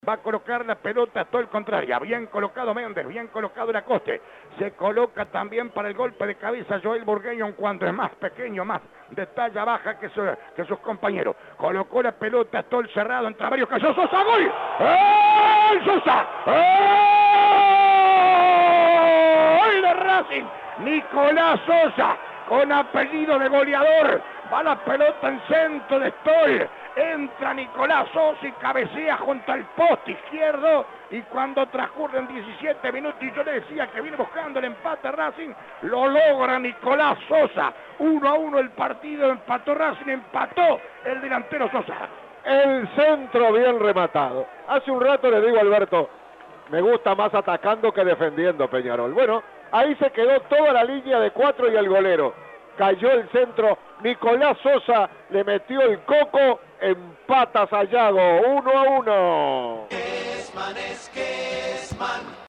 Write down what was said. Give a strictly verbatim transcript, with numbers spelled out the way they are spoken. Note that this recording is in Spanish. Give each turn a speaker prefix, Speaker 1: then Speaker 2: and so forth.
Speaker 1: Va a colocar la pelota todo el contrario. Bien colocado Méndez, bien colocado Lacoste. Se coloca también para el golpe de cabeza Joel Burgueño, cuando es más pequeño, más de talla baja que, su, que sus compañeros. Colocó la pelota todo el cerrado, entre varios cayó Sosa, ¡gol! ¡Gol Sosa! ¡Gol de Racing! Nicolás Sosa, con apellido de goleador. Va la pelota en centro de Stoll. Entra Nicolás Sosa y cabecea junto al poste izquierdo. Y cuando transcurren diecisiete minutos, y yo le decía que viene buscando el empate Racing, lo logra Nicolás Sosa. uno a uno el partido, empató Racing, empató el delantero Sosa.
Speaker 2: El centro bien rematado. Hace un rato le digo a Alberto, me gusta más atacando que defendiendo Peñarol. Bueno, ahí se quedó toda la línea de cuatro y el golero. Cayó el centro, Nicolás Sosa le metió el coco, empata Sayago, uno a uno.